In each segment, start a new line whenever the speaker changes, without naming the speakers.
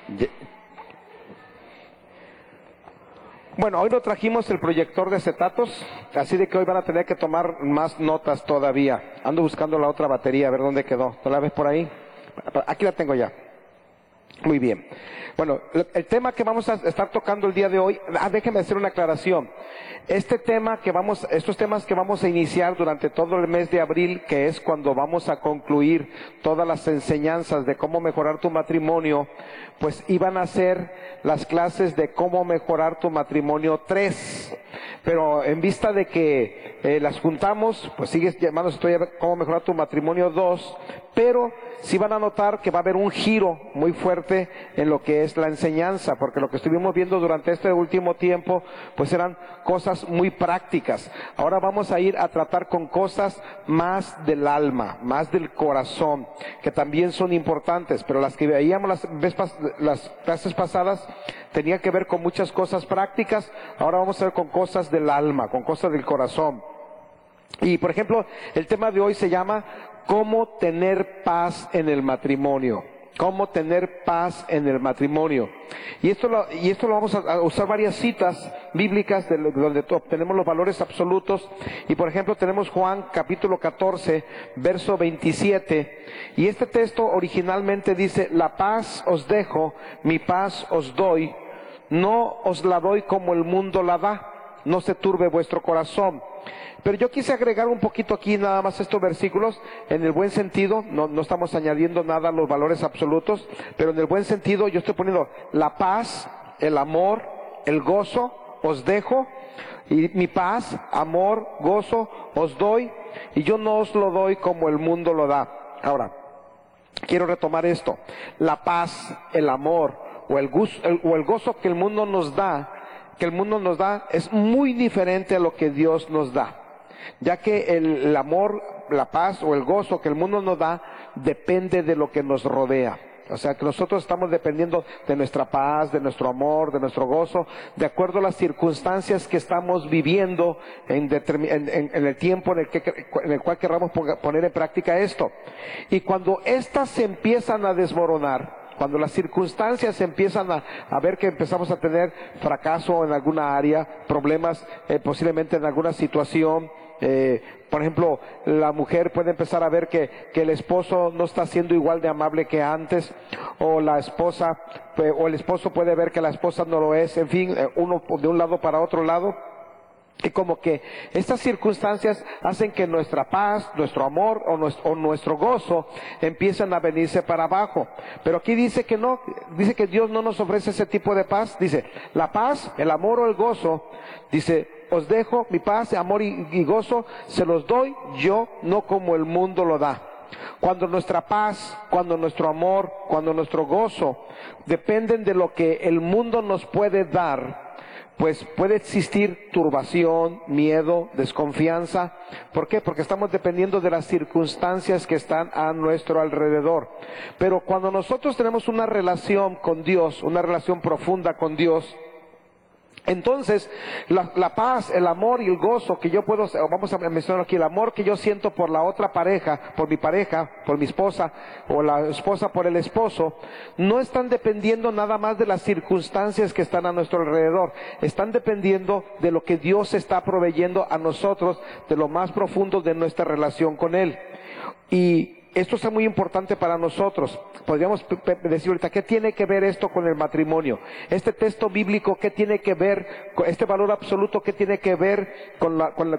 Ye- Bueno, hoy no trajimos el proyector de acetatos, así de que hoy van a tener que tomar más notas todavía. Ando buscando la otra batería, a ver dónde quedó. ¿Tú la ves por ahí? Aquí la tengo ya. Muy bien. Bueno, el tema que vamos a estar tocando el día de hoy, déjenme hacer una aclaración. Estos temas que vamos a iniciar durante todo el mes de abril, que es cuando vamos a concluir todas las enseñanzas de cómo mejorar tu matrimonio, pues iban a ser las clases de cómo mejorar tu matrimonio 3. Pero en vista de que las juntamos, pues sigues llamándose cómo mejorar tu matrimonio 2, pero sí van a notar que va a haber un giro muy fuerte en lo que es la enseñanza, porque lo que estuvimos viendo durante este último tiempo, pues eran cosas muy prácticas. Ahora vamos a ir a tratar con cosas más del alma, más del corazón, que también son importantes, pero las que veíamos las clases pasadas tenían que ver con muchas cosas prácticas. Ahora vamos a ver con cosas del alma, con cosas del corazón. Y por ejemplo, el tema de hoy se llama ¿cómo tener paz en el matrimonio? ¿Cómo tener paz en el matrimonio? Y esto lo vamos a usar varias citas bíblicas donde obtenemos los valores absolutos. Y por ejemplo tenemos Juan capítulo 14, verso 27. Y este texto originalmente dice: la paz os dejo, mi paz os doy. No os la doy como el mundo la da. No se turbe vuestro corazón. Pero yo quise agregar un poquito aquí nada más estos versículos en el buen sentido. No estamos añadiendo nada a los valores absolutos, pero en el buen sentido yo estoy poniendo la paz, el amor, el gozo os dejo, y mi paz, amor, gozo os doy, y yo no os lo doy como el mundo lo da. Ahora, quiero retomar esto. La paz, el amor o el gozo que el mundo nos da, es muy diferente a lo que Dios nos da. Ya que el amor, la paz o el gozo que el mundo nos da depende de lo que nos rodea. O sea que nosotros estamos dependiendo de nuestra paz, de nuestro amor, de nuestro gozo, de acuerdo a las circunstancias que estamos viviendo en el tiempo en el cual querramos poner en práctica esto. Y cuando éstas se empiezan a desmoronar, cuando las circunstancias empiezan a ver que empezamos a tener fracaso en alguna área, problemas posiblemente en alguna situación, por ejemplo, la mujer puede empezar a ver que el esposo no está siendo igual de amable que antes, o la esposa, o el esposo puede ver que la esposa no lo es, en fin, uno de un lado para otro lado. Y como que estas circunstancias hacen que nuestra paz, nuestro amor o nuestro gozo empiezan a venirse para abajo. Pero aquí dice que no, dice que Dios no nos ofrece ese tipo de paz. Dice, la paz, el amor o el gozo, dice, os dejo mi paz, amor y gozo, se los doy yo, no como el mundo lo da. Cuando nuestra paz, cuando nuestro amor, cuando nuestro gozo dependen de lo que el mundo nos puede dar, pues puede existir turbación, miedo, desconfianza. ¿Por qué? Porque estamos dependiendo de las circunstancias que están a nuestro alrededor. Pero cuando nosotros tenemos una relación con Dios, una relación profunda con Dios, entonces la paz, el amor y el gozo que yo puedo, vamos a mencionar aquí, el amor que yo siento por la otra pareja, por mi esposa, o la esposa por el esposo, no están dependiendo nada más de las circunstancias que están a nuestro alrededor, están dependiendo de lo que Dios está proveyendo a nosotros, de lo más profundo de nuestra relación con Él. Y esto es muy importante para nosotros. Podríamos decir ahorita, ¿qué tiene que ver esto con el matrimonio? Este texto bíblico, ¿qué tiene que ver con este valor absoluto? ¿Qué tiene que ver con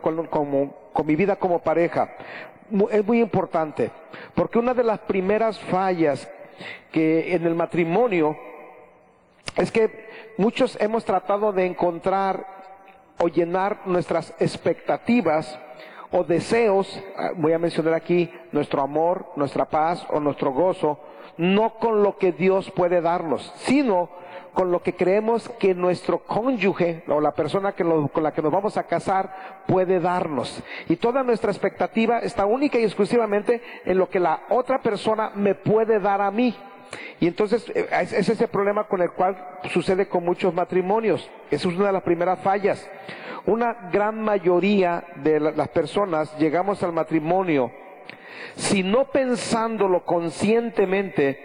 mi vida como pareja? Es muy importante, porque una de las primeras fallas que en el matrimonio es que muchos hemos tratado de encontrar o llenar nuestras expectativas o deseos, voy a mencionar aquí, nuestro amor, nuestra paz o nuestro gozo, no con lo que Dios puede darnos, sino con lo que creemos que nuestro cónyuge o la persona con la que nos vamos a casar puede darnos. Y toda nuestra expectativa está única y exclusivamente en lo que la otra persona me puede dar a mí. Y entonces es ese problema con el cual sucede con muchos matrimonios. Esa es una de las primeras fallas. Una gran mayoría de las personas llegamos al matrimonio, si no pensándolo conscientemente,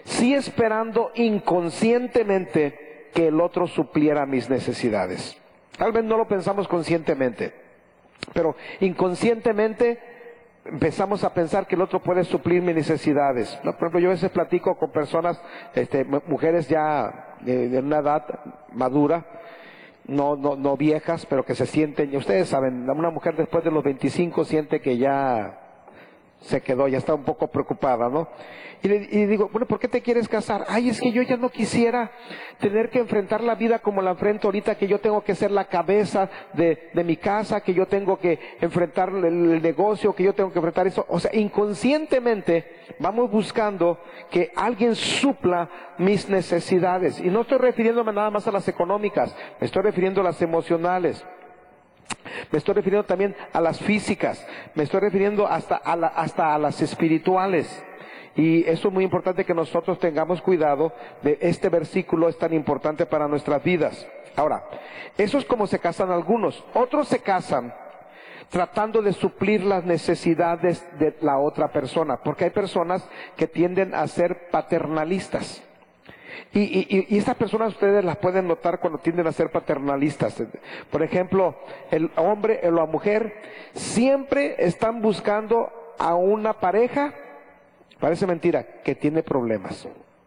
sí esperando inconscientemente que el otro supliera mis necesidades. Tal vez no lo pensamos conscientemente, pero inconscientemente empezamos a pensar que el otro puede suplir mis necesidades, ¿no? Por ejemplo, yo a veces platico con personas, mujeres ya de una edad madura, no viejas, pero que se sienten, y ustedes saben, una mujer después de los 25 siente que ya se quedó, ya está un poco preocupada, ¿no? Y digo, bueno, ¿por qué te quieres casar? Ay, es que yo ya no quisiera tener que enfrentar la vida como la enfrento ahorita, que yo tengo que ser la cabeza de mi casa, que yo tengo que enfrentar el negocio, que yo tengo que enfrentar eso. O sea, inconscientemente vamos buscando que alguien supla mis necesidades. Y no estoy refiriéndome nada más a las económicas, me estoy refiriendo a las emocionales. Me estoy refiriendo también a las físicas, me estoy refiriendo hasta a las espirituales. Y eso es muy importante que nosotros tengamos cuidado de este versículo, es tan importante para nuestras vidas. Ahora, eso es como se casan algunos. Otros se casan tratando de suplir las necesidades de la otra persona, porque hay personas que tienden a ser paternalistas. Y estas personas ustedes las pueden notar cuando tienden a ser paternalistas. Por ejemplo, el hombre o la mujer siempre están buscando a una pareja, parece mentira, que tiene problemas.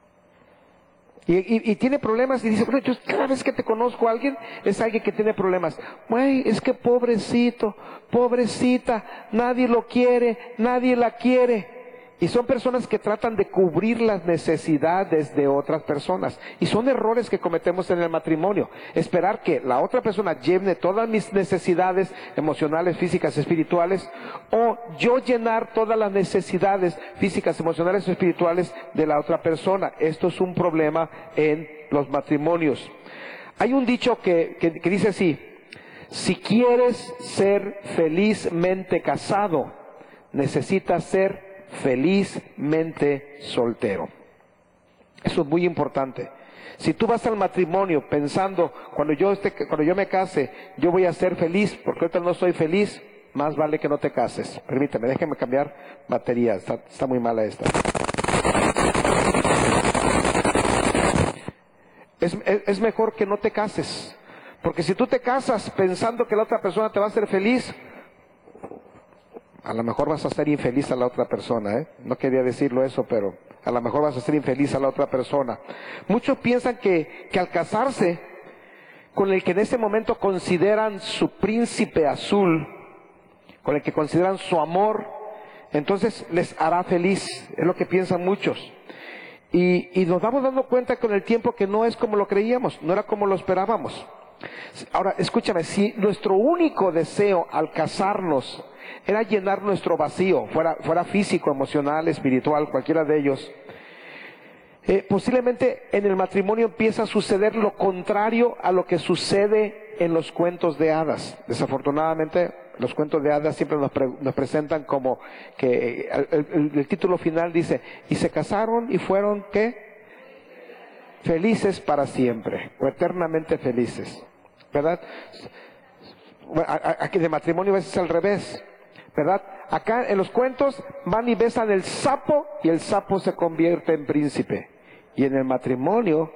Y tiene problemas y dice, bueno, yo cada vez que te conozco a alguien, es alguien que tiene problemas. Güey, es que pobrecito, pobrecita, nadie lo quiere, nadie la quiere. Y son personas que tratan de cubrir las necesidades de otras personas. Y son errores que cometemos en el matrimonio. Esperar que la otra persona llene todas mis necesidades emocionales, físicas, espirituales, o yo llenar todas las necesidades físicas, emocionales o espirituales de la otra persona. Esto es un problema en los matrimonios. Hay un dicho que dice así: si quieres ser felizmente casado, necesitas ser felizmente soltero. Eso es muy importante. Si tú vas al matrimonio pensando, cuando yo me case, yo voy a ser feliz, porque ahorita no soy feliz, más vale que no te cases. Permíteme, déjeme cambiar batería, está muy mala esta. Es mejor que no te cases, porque si tú te casas pensando que la otra persona te va a hacer feliz, a lo mejor vas a ser infeliz a la otra persona, ¿eh? No quería decirlo eso, pero a lo mejor vas a ser infeliz a la otra persona. Muchos piensan que al casarse con el que en ese momento consideran su príncipe azul, con el que consideran su amor, entonces les hará feliz. Es lo que piensan muchos. Y nos vamos dando cuenta con el tiempo que no es como lo creíamos, no era como lo esperábamos. Ahora, escúchame, si nuestro único deseo al casarnos era llenar nuestro vacío, fuera físico, emocional, espiritual, cualquiera de ellos, posiblemente en el matrimonio empieza a suceder lo contrario a lo que sucede en los cuentos de hadas. Desafortunadamente, los cuentos de hadas siempre nos presentan como que el título final dice, y se casaron y fueron, ¿qué? Felices para siempre, o eternamente felices, ¿verdad? Bueno, aquí de matrimonio a veces es al revés, ¿verdad? Acá en los cuentos van y besan el sapo y el sapo se convierte en príncipe. Y en el matrimonio,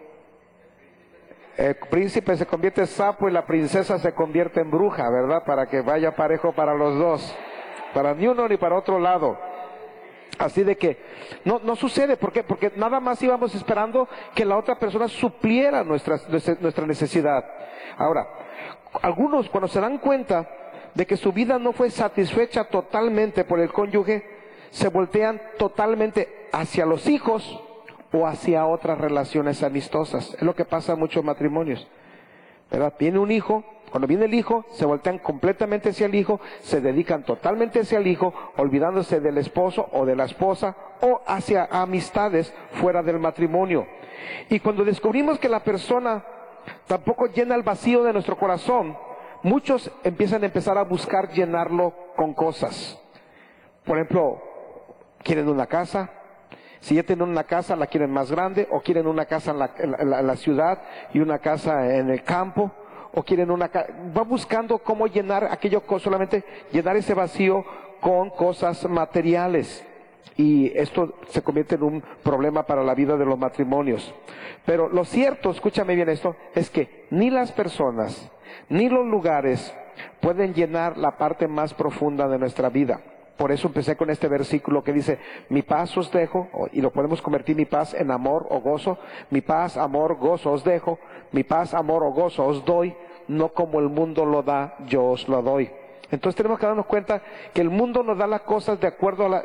el príncipe se convierte en sapo y la princesa se convierte en bruja, ¿verdad? Para que vaya parejo para los dos, para ni uno ni para otro lado. Así de que no sucede. ¿Por qué? Porque nada más íbamos esperando que la otra persona supliera nuestra necesidad. Ahora, algunos cuando se dan cuenta de que su vida no fue satisfecha totalmente por el cónyuge, se voltean totalmente hacia los hijos o hacia otras relaciones amistosas. Es lo que pasa en muchos matrimonios, ¿verdad? Viene un hijo, cuando viene el hijo, se voltean completamente hacia el hijo, se dedican totalmente hacia el hijo, olvidándose del esposo o de la esposa, o hacia amistades fuera del matrimonio. Y cuando descubrimos que la persona tampoco llena el vacío de nuestro corazón, muchos empezar a buscar llenarlo con cosas. Por ejemplo, quieren una casa. Si ya tienen una casa, la quieren más grande, o quieren una casa en la ciudad y una casa en el campo, o quieren va buscando cómo llenar aquello, solamente llenar ese vacío con cosas materiales. Y esto se convierte en un problema para la vida de los matrimonios. Pero lo cierto, escúchame bien esto, es que ni las personas, ni los lugares pueden llenar la parte más profunda de nuestra vida. Por eso empecé con este versículo que dice, mi paz os dejo, y lo podemos convertir mi paz en amor o gozo, mi paz, amor, gozo os dejo, mi paz, amor o gozo os doy, no como el mundo lo da, yo os lo doy. Entonces tenemos que darnos cuenta que el mundo nos da las cosas de acuerdo a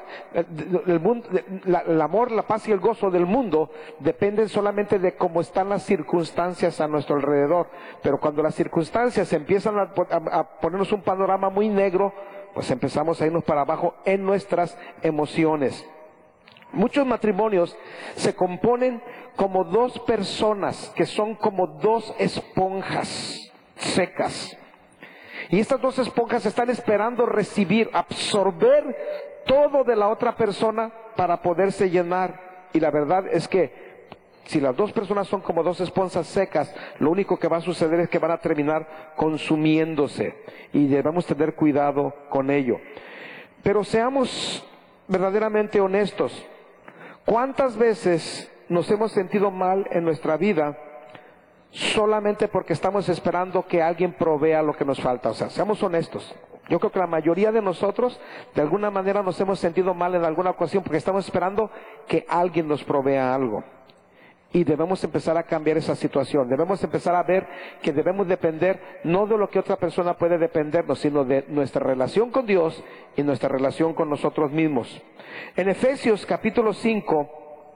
el amor, la paz y el gozo del mundo dependen solamente de cómo están las circunstancias a nuestro alrededor. Pero cuando las circunstancias empiezan a ponernos un panorama muy negro, pues empezamos a irnos para abajo en nuestras emociones. Muchos matrimonios se componen como dos personas que son como dos esponjas secas. Y estas dos esponjas están esperando recibir, absorber todo de la otra persona para poderse llenar. Y la verdad es que si las dos personas son como dos esponjas secas, lo único que va a suceder es que van a terminar consumiéndose. Y debemos tener cuidado con ello. Pero seamos verdaderamente honestos. ¿Cuántas veces nos hemos sentido mal en nuestra vida solamente porque estamos esperando que alguien provea lo que nos falta? O sea, seamos honestos. Yo creo que la mayoría de nosotros, de alguna manera, nos hemos sentido mal en alguna ocasión porque estamos esperando que alguien nos provea algo. Y debemos empezar a cambiar esa situación. Debemos empezar a ver que debemos depender no de lo que otra persona puede dependernos, sino de nuestra relación con Dios y nuestra relación con nosotros mismos. En Efesios capítulo 5,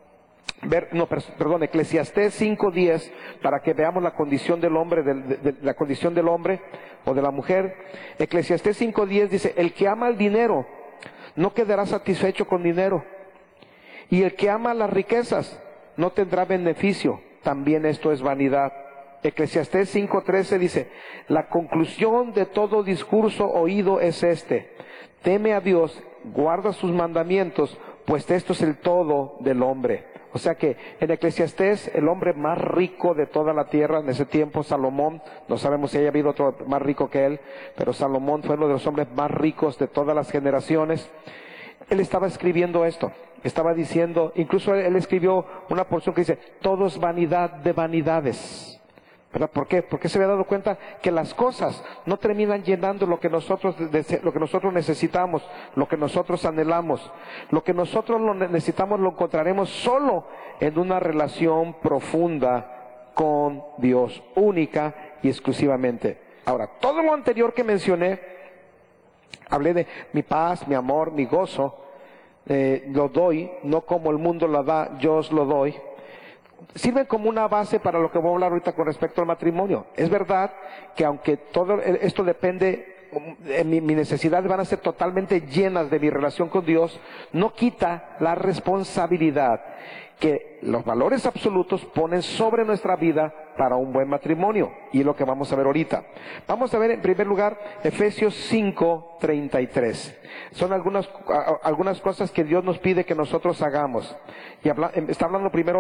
Eclesiastés 5:10, para que veamos la condición del hombre, la condición del hombre o de la mujer. Eclesiastés 5:10 dice, el que ama el dinero no quedará satisfecho con dinero, y el que ama las riquezas no tendrá beneficio, también esto es vanidad. Eclesiastés 5:13 dice, la conclusión de todo discurso oído es este, teme a Dios, guarda sus mandamientos, pues esto es el todo del hombre. O sea que en Eclesiastés, el hombre más rico de toda la tierra, en ese tiempo Salomón, no sabemos si haya habido otro más rico que él, pero Salomón fue uno de los hombres más ricos de todas las generaciones. Él estaba escribiendo esto, estaba diciendo, incluso él escribió una porción que dice, todo es vanidad de vanidades. ¿Verdad? ¿Por qué? Porque se había dado cuenta que las cosas no terminan llenando lo que nosotros necesitamos, lo que nosotros anhelamos. Lo que nosotros necesitamos lo encontraremos solo en una relación profunda con Dios, única y exclusivamente. Ahora, todo lo anterior que mencioné, hablé de mi paz, mi amor, mi gozo, lo doy, no como el mundo lo da, yo os lo doy. Sirven como una base para lo que voy a hablar ahorita con respecto al matrimonio. Es verdad que aunque todo esto depende, mis necesidades van a ser totalmente llenas de mi relación con Dios, no quita la responsabilidad que los valores absolutos ponen sobre nuestra vida para un buen matrimonio. Y es lo que vamos a ver ahorita. Vamos a ver en primer lugar Efesios 5:33. Son algunas cosas que Dios nos pide que nosotros hagamos. Y está hablando primero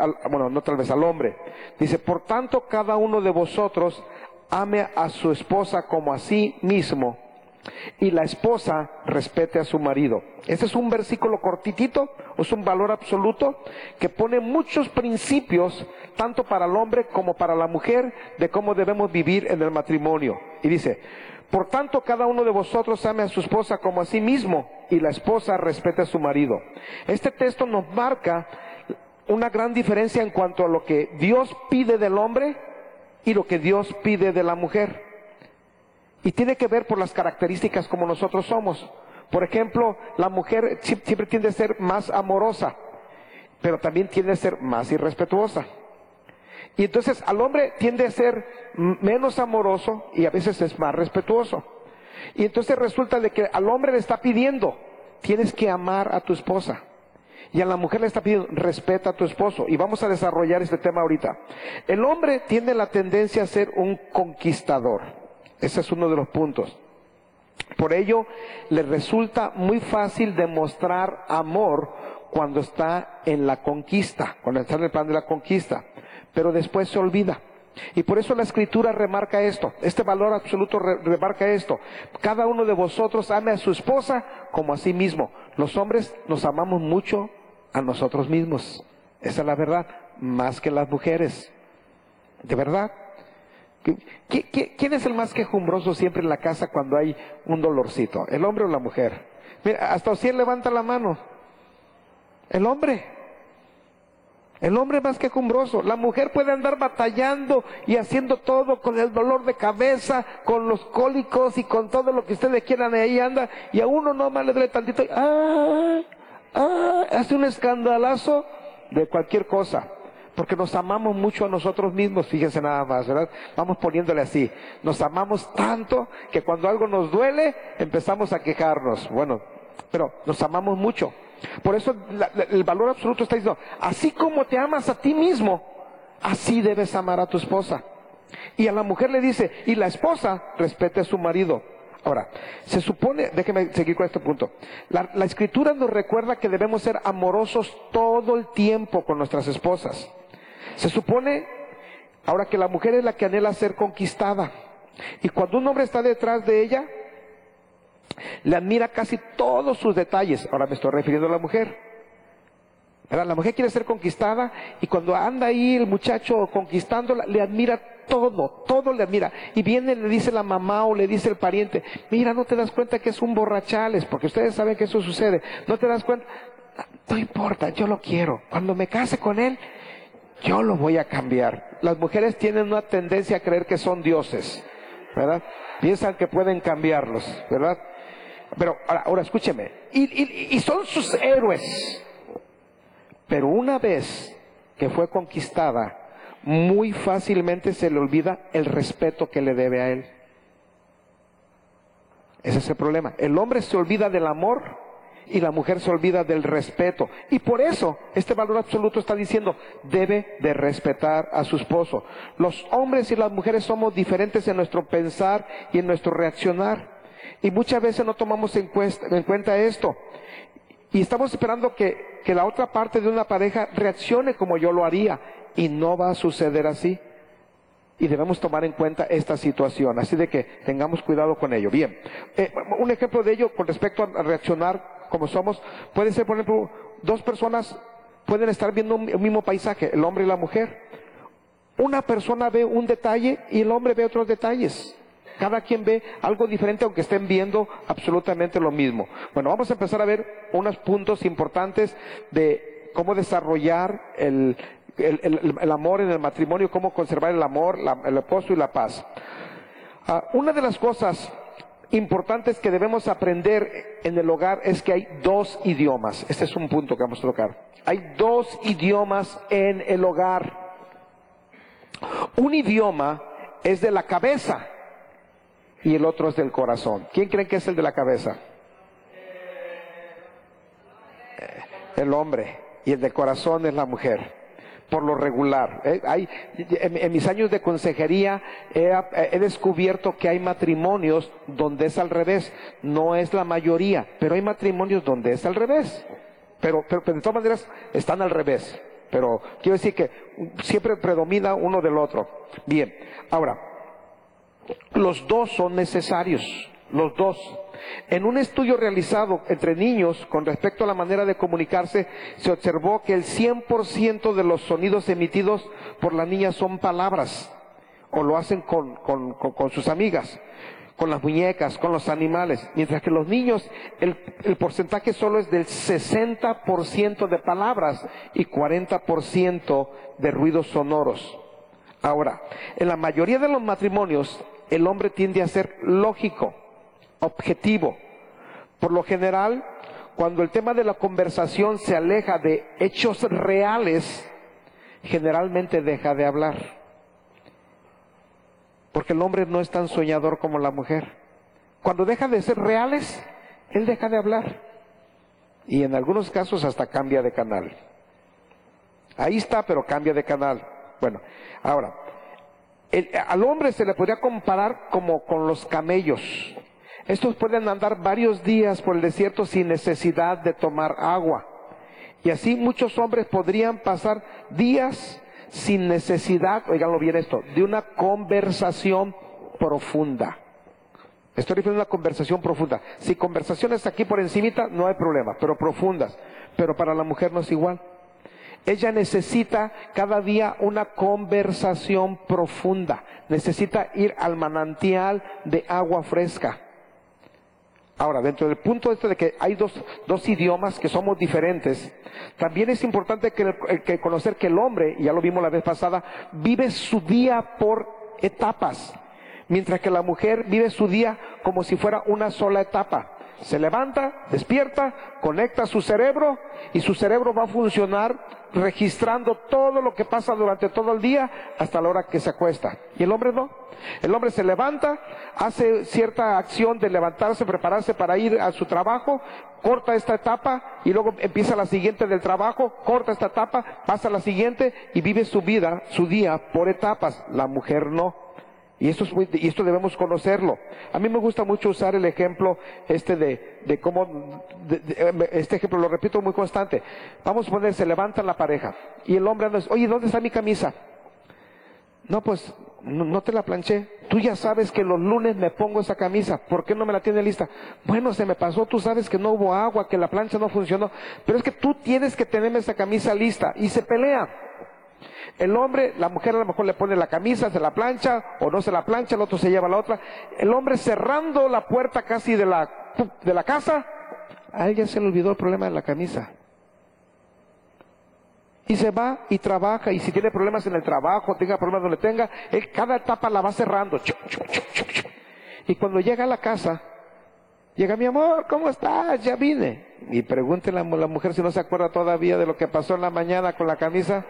al hombre. Dice, por tanto cada uno de vosotros ame a su esposa como a sí mismo, y la esposa respete a su marido. Este es un versículo cortitito, es un valor absoluto que pone muchos principios, tanto para el hombre como para la mujer, de cómo debemos vivir en el matrimonio. Y dice, por tanto cada uno de vosotros ame a su esposa como a sí mismo, y la esposa respete a su marido. Este texto nos marca una gran diferencia en cuanto a lo que Dios pide del hombre y lo que Dios pide de la mujer. Y tiene que ver por las características como nosotros somos. Por ejemplo, la mujer siempre tiende a ser más amorosa, pero también tiende a ser más irrespetuosa. Y entonces al hombre tiende a ser menos amoroso y a veces es más respetuoso. Y entonces resulta de que al hombre le está pidiendo, tienes que amar a tu esposa. Y a la mujer le está pidiendo, respeta a tu esposo. Y vamos a desarrollar este tema ahorita. El hombre tiene la tendencia a ser un conquistador. Ese es uno de los puntos. Por ello, le resulta muy fácil demostrar amor cuando está en la conquista, cuando está en el plan de la conquista. Pero después se olvida. Y por eso la Escritura remarca esto, este valor absoluto remarca esto. Cada uno de vosotros ame a su esposa como a sí mismo. Los hombres nos amamos mucho a nosotros mismos. Esa es la verdad, más que las mujeres. ¿De verdad? ¿Quién es el más quejumbroso siempre en la casa cuando hay un dolorcito? ¿El hombre o la mujer? Mira, hasta Ociel levanta la mano. El hombre. El hombre más quejumbroso. La mujer puede andar batallando y haciendo todo con el dolor de cabeza, con los cólicos y con todo lo que ustedes quieran. Ahí anda. Y a uno nomás le duele tantito. Hace un escandalazo de cualquier cosa. Porque nos amamos mucho a nosotros mismos. Fíjense nada más, ¿verdad? Vamos poniéndole así. Nos amamos tanto que cuando algo nos duele empezamos a quejarnos. Bueno, pero nos amamos mucho. Por eso el valor absoluto está diciendo, así como te amas a ti mismo, así debes amar a tu esposa. Y a la mujer le dice, y la esposa respete a su marido. Ahora, se supone, déjeme seguir con este punto. La Escritura nos recuerda que debemos ser amorosos todo el tiempo con nuestras esposas. Se supone, ahora, que la mujer es la que anhela ser conquistada. Y cuando un hombre está detrás de ella, le admira casi todos sus detalles. Ahora me estoy refiriendo a la mujer. ¿Verdad? La mujer quiere ser conquistada y cuando anda ahí el muchacho conquistándola, le admira todo le admira. Y viene, le dice la mamá o le dice el pariente, mira, no te das cuenta que es un borrachales, porque ustedes saben que eso sucede. No te das cuenta, no importa, yo lo quiero. Cuando me case con él, yo lo voy a cambiar. Las mujeres tienen una tendencia a creer que son dioses, ¿verdad? Piensan que pueden cambiarlos, ¿verdad? Pero ahora escúcheme, y son sus héroes. Pero una vez que fue conquistada, muy fácilmente se le olvida el respeto que le debe a él. Ese es el problema. El hombre se olvida del amor y la mujer se olvida del respeto. Y por eso este valor absoluto está diciendo, debe de respetar a su esposo. Los hombres y las mujeres somos diferentes en nuestro pensar y en nuestro reaccionar. Y muchas veces no tomamos en cuenta esto. Y estamos esperando que la otra parte de una pareja reaccione como yo lo haría. Y no va a suceder así. Y debemos tomar en cuenta esta situación. Así de que tengamos cuidado con ello. Bien, un ejemplo de ello con respecto a reaccionar como somos, puede ser, por ejemplo, dos personas pueden estar viendo el mismo paisaje, el hombre y la mujer. Una persona ve un detalle y el hombre ve otros detalles. Cada quien ve algo diferente aunque estén viendo absolutamente lo mismo. Bueno, vamos a empezar a ver unos puntos importantes de cómo desarrollar el amor en el matrimonio, cómo conservar el amor, el esposo y la paz. Una de las cosas importantes que debemos aprender en el hogar es que hay dos idiomas. Este es un punto que vamos a tocar. Hay dos idiomas en el hogar. Un idioma es de la cabeza y el otro es del corazón. ¿Quién cree que es el de la cabeza? El hombre. Y el del corazón es la mujer. Por lo regular. En mis años de consejería he descubierto que hay matrimonios donde es al revés. No es la mayoría, pero hay matrimonios donde es al revés. Pero de todas maneras están al revés. Pero quiero decir que siempre predomina uno del otro. Bien, ahora, los dos son necesarios, los dos. En un estudio realizado entre niños con respecto a la manera de comunicarse, se observó que el 100% de los sonidos emitidos por las niñas son palabras, o lo hacen con sus amigas, con las muñecas, con los animales, mientras que los niños, el porcentaje solo es del 60% de palabras y 40% de ruidos sonoros. Ahora, en la mayoría de los matrimonios, el hombre tiende a ser lógico, objetivo. Por lo general, cuando el tema de la conversación se aleja de hechos reales, generalmente deja de hablar. Porque el hombre no es tan soñador como la mujer. Cuando deja de ser reales, él deja de hablar. Y en algunos casos hasta cambia de canal. Ahí está, pero cambia de canal. Bueno, ahora, al hombre se le podría comparar como con los camellos. Estos pueden andar varios días por el desierto sin necesidad de tomar agua. Y así muchos hombres podrían pasar días sin necesidad, oiganlo bien esto, de una conversación profunda. Estoy refiriendo a una conversación profunda. Si conversaciones aquí por encimita, no hay problema, pero profundas. Pero para la mujer no es igual. Ella necesita cada día una conversación profunda. Necesita ir al manantial de agua fresca. Ahora, dentro del punto de que hay dos idiomas que somos diferentes, también es importante que conocer que el hombre, y ya lo vimos la vez pasada, vive su día por etapas, mientras que la mujer vive su día como si fuera una sola etapa. Se levanta, despierta, conecta su cerebro y su cerebro va a funcionar registrando todo lo que pasa durante todo el día hasta la hora que se acuesta. Y el hombre no. El hombre se levanta, hace cierta acción de levantarse, prepararse para ir a su trabajo, corta esta etapa y luego empieza la siguiente del trabajo, corta esta etapa, pasa a la siguiente y vive su vida, su día por etapas. La mujer no. Y esto debemos conocerlo. A mí me gusta mucho usar el ejemplo de cómo, este ejemplo lo repito muy constante. Vamos a poner, se levantan la pareja y el hombre anda, oye, ¿dónde está mi camisa? No, pues, no te la planché. Tú ya sabes que los lunes me pongo esa camisa. ¿Por qué no me la tienes lista? Bueno, se me pasó, tú sabes que no hubo agua, que la plancha no funcionó. Pero es que tú tienes que tenerme esa camisa lista. Y se pelean. El hombre, la mujer a lo mejor le pone la camisa, se la plancha, o no se la plancha, el otro se lleva la otra. El hombre cerrando la puerta casi de la casa, a ella se le olvidó el problema de la camisa. Y se va y trabaja, y si tiene problemas en el trabajo, tenga problemas donde tenga, él cada etapa la va cerrando. Y cuando llega a la casa, llega, mi amor, ¿cómo estás? Ya vine. Y pregúntele a la mujer si no se acuerda todavía de lo que pasó en la mañana con la camisa.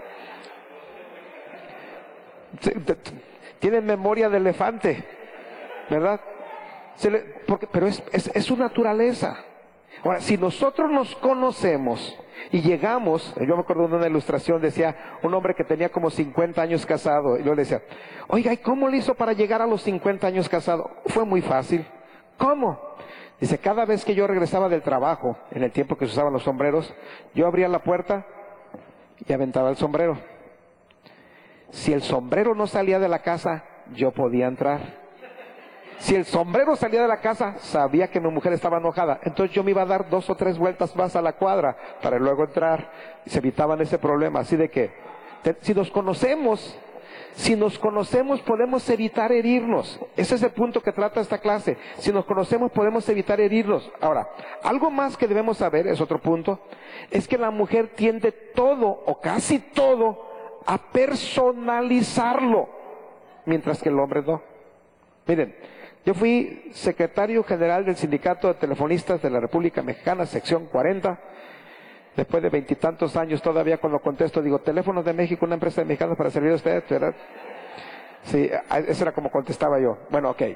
Tienen memoria de elefante, ¿verdad? Pero es su naturaleza. Ahora, si nosotros nos conocemos y llegamos, yo me acuerdo de una ilustración, decía un hombre que tenía como 50 años casado, y yo le decía, oiga, ¿y cómo le hizo para llegar a los 50 años casado? Fue muy fácil. ¿Cómo? Dice, cada vez que yo regresaba del trabajo, en el tiempo que se usaban los sombreros, yo abría la puerta y aventaba el sombrero. Si el sombrero no salía de la casa, yo podía entrar. Si el sombrero salía de la casa, sabía que mi mujer estaba enojada. Entonces yo me iba a dar 2 o 3 vueltas más a la cuadra para luego entrar. Y se evitaban ese problema. Así de que, si nos conocemos podemos evitar herirnos. Ese es el punto que trata esta clase. Si nos conocemos podemos evitar herirnos. Ahora, algo más que debemos saber, es otro punto, es que la mujer tiende todo o casi todo a personalizarlo, mientras que el hombre no. Miren, yo fui secretario general del Sindicato de Telefonistas de la República Mexicana, sección 40. Después de 20 y tantos años, todavía cuando contesto, digo, Teléfonos de México, una empresa de mexicanos para servir a ustedes, ¿verdad? Sí, eso era como contestaba yo. Bueno, ok.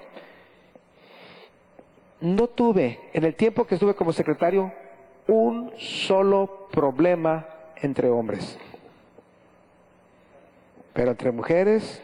No tuve, en el tiempo que estuve como secretario, un solo problema entre hombres. Pero entre mujeres,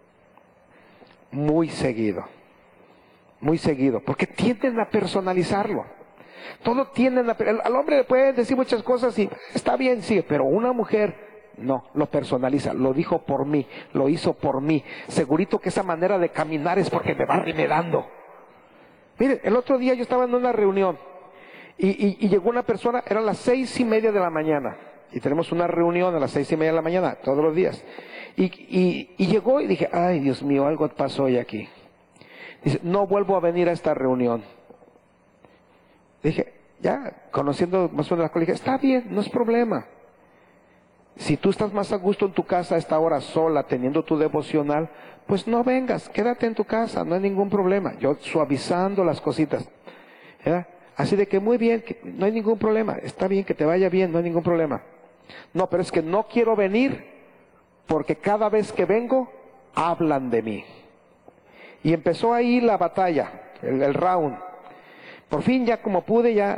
muy seguido, porque tienden a personalizarlo. Todo tienden al hombre le pueden decir muchas cosas y está bien, sí, pero una mujer no, lo personaliza, lo dijo por mí, lo hizo por mí. Segurito que esa manera de caminar es porque me va remedando. Miren, el otro día yo estaba en una reunión y llegó una persona, eran las 6:30 de la mañana, y tenemos una reunión a las 6:30 de la mañana, todos los días. Y llegó y dije, ay Dios mío, algo pasó hoy aquí. Dice, no vuelvo a venir a esta reunión. Dije, ya, conociendo más o menos las cosas, dije, está bien, no es problema. Si tú estás más a gusto en tu casa a esta hora sola, teniendo tu devocional, pues no vengas, quédate en tu casa, no hay ningún problema. Yo suavizando las cositas, ¿verdad? Así de que muy bien, que no hay ningún problema, está bien, que te vaya bien, no hay ningún problema. No, pero es que no quiero venir porque cada vez que vengo, hablan de mí. Y empezó ahí la batalla, el round. Por fin ya como pude, ya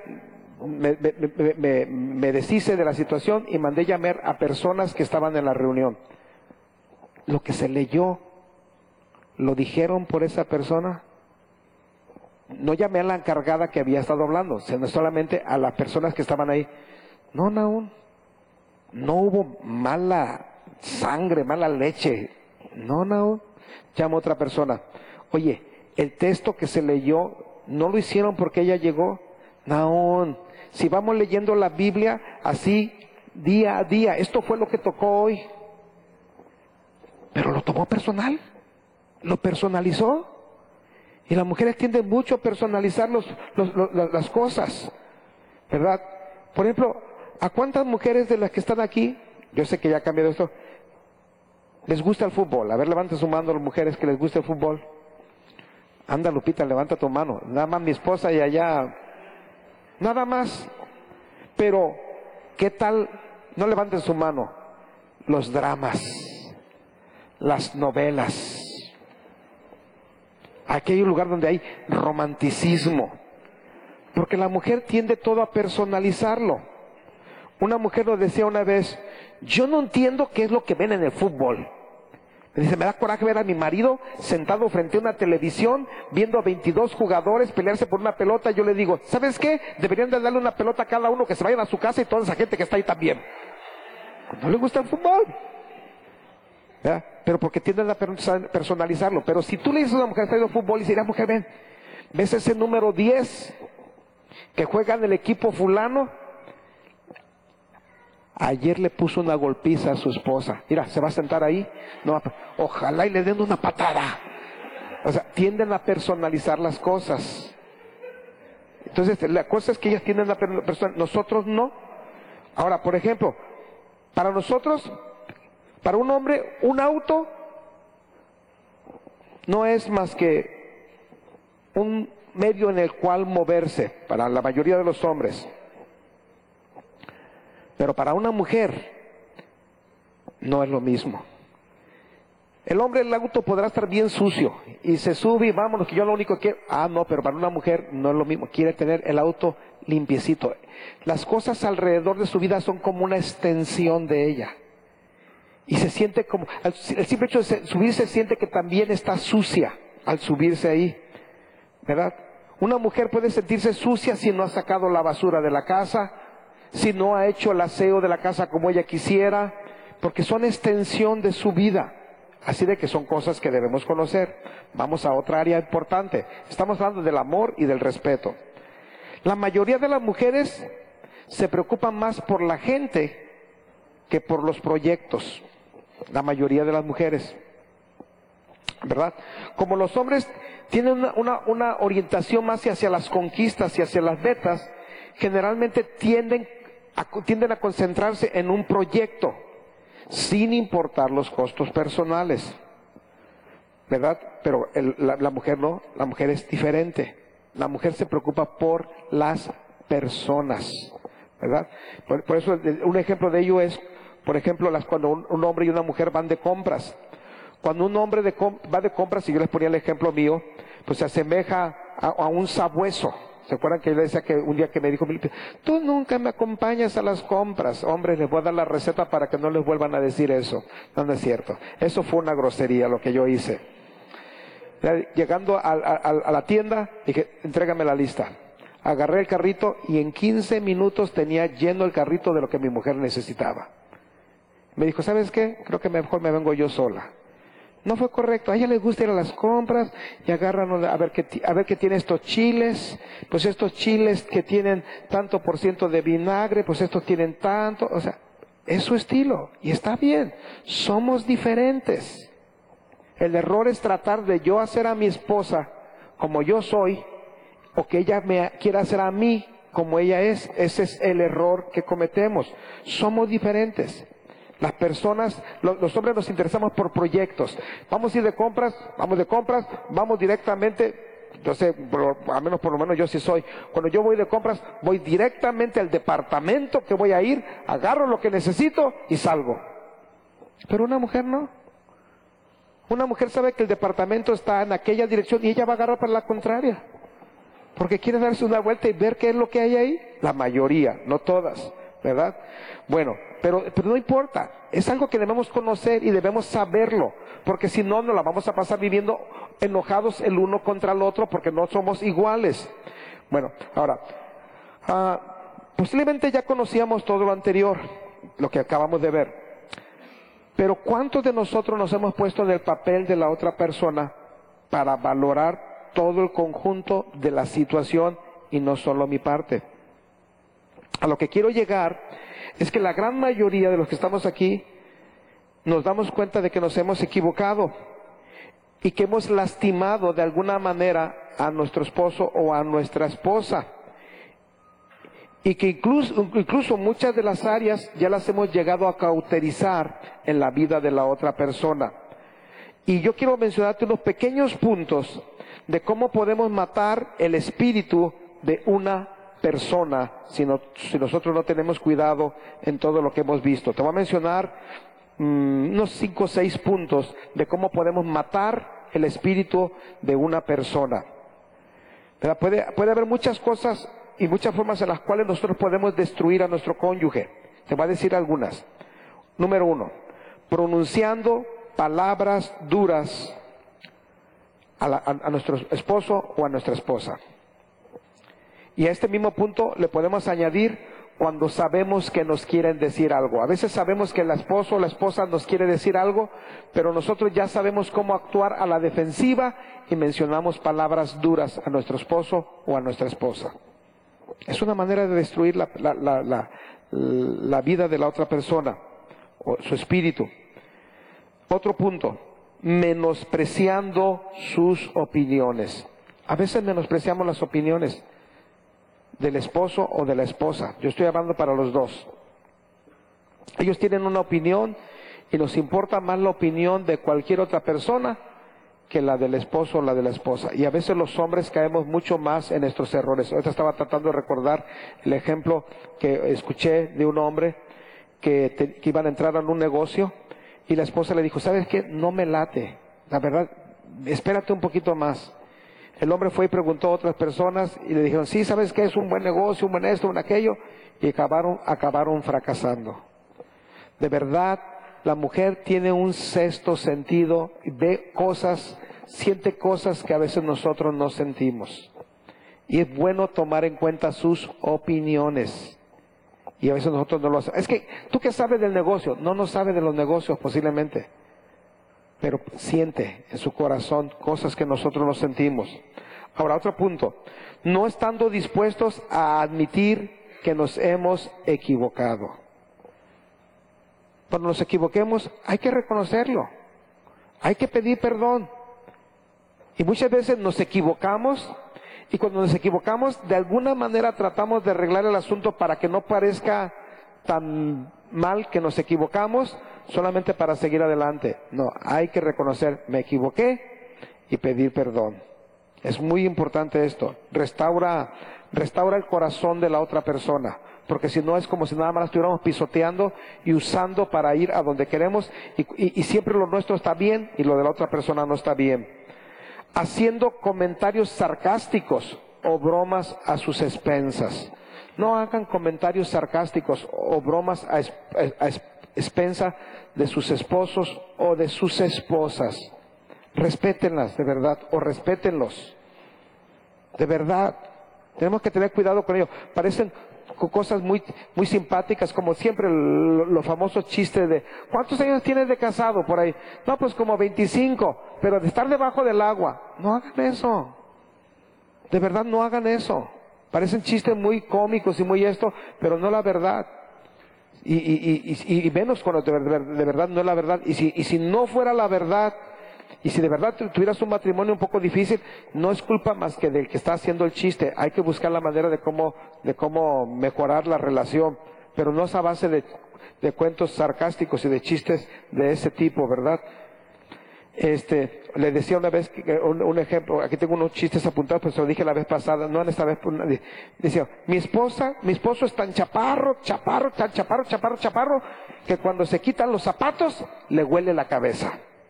me deshice de la situación y mandé llamar a personas que estaban en la reunión. Lo que se leyó, lo dijeron por esa persona. No llamé a la encargada que había estado hablando, sino solamente a las personas que estaban ahí. No, Naún, no hubo mala sangre, mala leche. No. Llama a otra persona. Oye, el texto que se leyó, ¿no lo hicieron porque ella llegó? No, si vamos leyendo la Biblia así, día a día, esto fue lo que tocó hoy. Pero lo tomó personal, lo personalizó. Y las mujeres tienden mucho a personalizar las cosas, ¿verdad? Por ejemplo, ¿a cuántas mujeres de las que están aquí, yo sé que ya ha cambiado esto, les gusta el fútbol? A ver, levanta su mano las mujeres que les gusta el fútbol. Anda, Lupita, levanta tu mano. Nada más mi esposa y allá, nada más. Pero, ¿qué tal? No levanten su mano. Los dramas, las novelas. Aquí hay un lugar donde hay romanticismo, porque la mujer tiende todo a personalizarlo. Una mujer lo decía una vez: yo no entiendo qué es lo que ven en el fútbol. Me dice, me da coraje ver a mi marido sentado frente a una televisión, viendo a 22 jugadores pelearse por una pelota. Yo le digo, ¿sabes qué? Deberían de darle una pelota a cada uno, que se vayan a su casa, y toda esa gente que está ahí también. No le gusta el fútbol, ¿verdad? Pero porque tienden a personalizarlo. Pero si tú le dices a una mujer que está viendo fútbol y dices, mira, mujer, ¿ves ese número 10 que juega en el equipo fulano? Ayer le puso una golpiza a su esposa. Mira, se va a sentar ahí. No, ojalá y le den una patada. O sea, tienden a personalizar las cosas. Entonces, la cosa es que ellas tienden a personalizar, nosotros no. Ahora, por ejemplo, para nosotros, para un hombre, un auto no es más que un medio en el cual moverse, para la mayoría de los hombres. Pero para una mujer no es lo mismo. El hombre, el auto podrá estar bien sucio y se sube y vámonos, que yo lo único que quiero. No, pero para una mujer no es lo mismo. Quiere tener el auto limpiecito. Las cosas alrededor de su vida son como una extensión de ella. Y se siente como, el simple hecho de subirse, siente que también está sucia al subirse ahí, ¿verdad? Una mujer puede sentirse sucia si no ha sacado la basura de la casa, si no ha hecho el aseo de la casa como ella quisiera, porque son extensión de su vida. Así de que son cosas que debemos conocer. Vamos a otra área importante. Estamos hablando del amor y del respeto. La mayoría de las mujeres se preocupan más por la gente que por los proyectos. La mayoría de las mujeres, ¿verdad? Como los hombres tienen una orientación más hacia las conquistas y hacia las metas, generalmente tienden a concentrarse en un proyecto, sin importar los costos personales, ¿verdad? Pero la mujer no, la mujer es diferente. La mujer se preocupa por las personas, ¿verdad? Por eso un ejemplo de ello es, por ejemplo, cuando un hombre y una mujer van de compras. Cuando un hombre va de compras, y yo les ponía el ejemplo mío, pues se asemeja a un sabueso. ¿Se acuerdan que yo le decía que un día que me dijo, tú nunca me acompañas a las compras? Hombre, les voy a dar la receta para que no les vuelvan a decir eso. No es cierto. Eso fue una grosería lo que yo hice. Llegando a la tienda, dije, entrégame la lista. Agarré el carrito y en 15 minutos tenía lleno el carrito de lo que mi mujer necesitaba. Me dijo, ¿sabes qué? Creo que mejor me vengo yo sola. No fue correcto. A ella les gusta ir a las compras y agarran a ver qué tiene estos chiles. Pues estos chiles que tienen tanto por ciento de vinagre, pues estos tienen tanto. O sea, es su estilo y está bien. Somos diferentes. El error es tratar de yo hacer a mi esposa como yo soy, o que ella me quiera hacer a mí como ella es. Ese es el error que cometemos. Somos diferentes. Las personas, los hombres nos interesamos por proyectos. Vamos a ir de compras, vamos directamente, yo sé, al menos por lo menos yo sí soy. Cuando yo voy de compras, voy directamente al departamento que voy a ir, agarro lo que necesito y salgo. Pero una mujer no. Una mujer sabe que el departamento está en aquella dirección y ella va a agarrar para la contraria. Porque quiere darse una vuelta y ver qué es lo que hay ahí. La mayoría, no todas, ¿verdad? Bueno, pero no importa, es algo que debemos conocer y debemos saberlo, porque si no, nos la vamos a pasar viviendo enojados el uno contra el otro, porque no somos iguales. Bueno, ahora, posiblemente ya conocíamos todo lo anterior, lo que acabamos de ver. Pero ¿cuántos de nosotros nos hemos puesto en el papel de la otra persona para valorar todo el conjunto de la situación y no solo mi parte? A lo que quiero llegar es que la gran mayoría de los que estamos aquí nos damos cuenta de que nos hemos equivocado y que hemos lastimado de alguna manera a nuestro esposo o a nuestra esposa. Y que incluso muchas de las áreas ya las hemos llegado a cauterizar en la vida de la otra persona. Y yo quiero mencionarte unos pequeños puntos de cómo podemos matar el espíritu de una persona si nosotros no tenemos cuidado en todo lo que hemos visto. Te voy a mencionar unos 5 o 6 puntos de cómo podemos matar el espíritu de una persona. ¿Verdad? Puede haber muchas cosas y muchas formas en las cuales nosotros podemos destruir a nuestro cónyuge. Te voy a decir algunas. Número 1, pronunciando palabras duras a nuestro esposo o a nuestra esposa. Y a este mismo punto le podemos añadir cuando sabemos que nos quieren decir algo. A veces sabemos que el esposo o la esposa nos quiere decir algo, pero nosotros ya sabemos cómo actuar a la defensiva y mencionamos palabras duras a nuestro esposo o a nuestra esposa. Es una manera de destruir la vida de la otra persona o su espíritu. Otro punto, menospreciando sus opiniones. A veces menospreciamos las opiniones del esposo o de la esposa. Yo estoy hablando para los dos. Ellos tienen una opinión y nos importa más la opinión de cualquier otra persona que la del esposo o la de la esposa. Y a veces los hombres caemos mucho más en estos errores. Ahorita estaba tratando de recordar el ejemplo que escuché de un hombre que iban a entrar en un negocio y la esposa le dijo, ¿sabes qué? No me late. La verdad, espérate un poquito más. El hombre fue y preguntó a otras personas y le dijeron, sí, ¿sabes qué? Es un buen negocio, un buen esto, un aquello. Y acabaron fracasando. De verdad, la mujer tiene un sexto sentido, ve cosas, siente cosas que a veces nosotros no sentimos. Y es bueno tomar en cuenta sus opiniones. Y a veces nosotros no lo hacemos. Es que, ¿tú qué sabes del negocio? No sabe de los negocios posiblemente. Pero siente en su corazón cosas que nosotros no sentimos. Ahora, otro punto. No estando dispuestos a admitir que nos hemos equivocado. Cuando nos equivoquemos, hay que reconocerlo. Hay que pedir perdón. Y muchas veces nos equivocamos, y cuando nos equivocamos, de alguna manera tratamos de arreglar el asunto para que no parezca tan mal que nos equivocamos, solamente para seguir adelante. No, hay que reconocer, me equivoqué, y pedir perdón. Es muy importante esto. Restaura el corazón de la otra persona. Porque si no es como si nada más la estuviéramos pisoteando y usando para ir a donde queremos y siempre lo nuestro está bien y lo de la otra persona no está bien. Haciendo comentarios sarcásticos o bromas a sus expensas. No hagan comentarios sarcásticos o bromas a expensa de sus esposos o de sus esposas. Respétenlas de verdad o respétenlos. De verdad. Tenemos que tener cuidado con ellos. Parecen cosas muy simpáticas, como siempre los famosos chistes de ¿cuántos años tienes de casado por ahí? No, pues como 25, pero de estar debajo del agua. No hagan eso. De verdad no hagan eso. Parecen chistes muy cómicos y muy esto, pero no la verdad. Y menos cuando de verdad no es la verdad. Y si no fuera la verdad, y si de verdad tuvieras un matrimonio un poco difícil, no es culpa más que del que está haciendo el chiste. Hay que buscar la manera de cómo mejorar la relación, pero no es a base de cuentos sarcásticos y de chistes de ese tipo, ¿verdad? Le decía una vez un ejemplo, aquí tengo unos chistes apuntados, pero se lo dije la vez pasada, no en esta vez. Decía, mi esposo es tan chaparro, que cuando se quitan los zapatos, le huele la cabeza.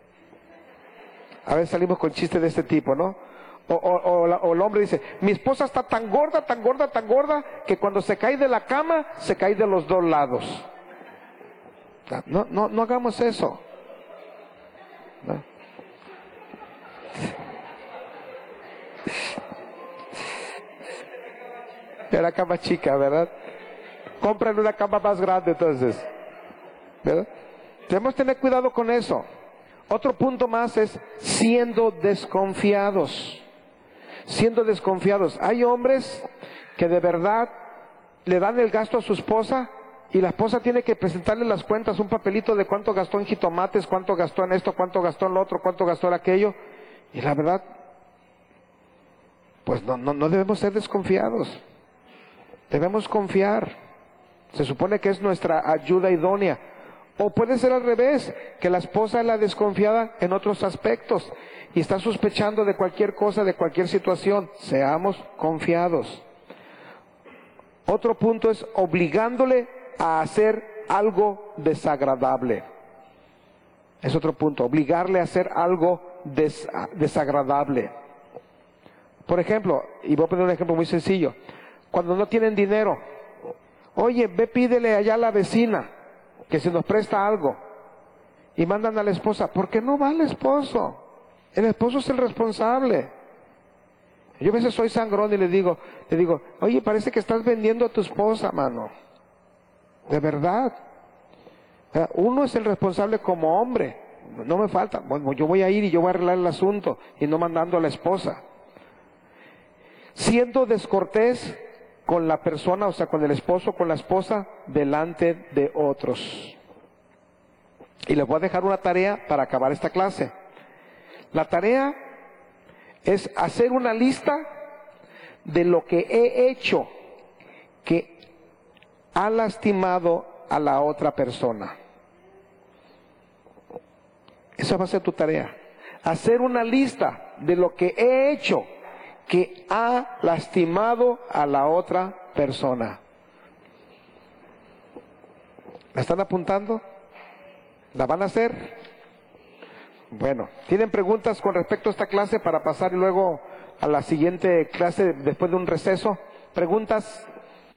A veces salimos con chistes de este tipo, ¿no? O el hombre dice, mi esposa está tan gorda, que cuando se cae de la cama, se cae de los dos lados. No hagamos eso. ¿No? Era cama chica, ¿verdad? Cómprale una cama más grande entonces, ¿verdad? Debemos tener cuidado con eso. Otro punto más es siendo desconfiados. Siendo desconfiados. Hay hombres que de verdad le dan el gasto a su esposa y la esposa tiene que presentarle las cuentas, un papelito de cuánto gastó en jitomates, cuánto gastó en esto, cuánto gastó en lo otro, cuánto gastó en aquello. Y la verdad, pues no debemos ser desconfiados. Debemos confiar. Se supone que es nuestra ayuda idónea. O puede ser al revés, que la esposa es la desconfiada en otros aspectos y está sospechando de cualquier cosa, de cualquier situación. Seamos confiados. Otro punto es obligándole a hacer algo desagradable. Es otro punto, obligarle a hacer algo desagradable. Por ejemplo, y voy a poner un ejemplo muy sencillo, cuando no tienen dinero, oye, ve pídele allá a la vecina que se nos presta algo, y mandan a la esposa. ¿Por qué no va el esposo? El esposo es el responsable. Yo a veces soy sangrón y le digo, oye, parece que estás vendiendo a tu esposa, mano. De verdad. Uno es el responsable como hombre. No me falta. Bueno, yo voy a ir y yo voy a arreglar el asunto y no mandando a la esposa. Siendo descortés con la persona, o sea, con el esposo, con la esposa, delante de otros. Y les voy a dejar una tarea para acabar esta clase. La tarea es hacer una lista de lo que he hecho que ha lastimado a la otra persona. Esa va a ser tu tarea. Hacer una lista de lo que he hecho que ha lastimado a la otra persona. ¿La están apuntando? ¿La van a hacer? Bueno, ¿tienen preguntas con respecto a esta clase para pasar luego a la siguiente clase después de un receso? ¿Preguntas?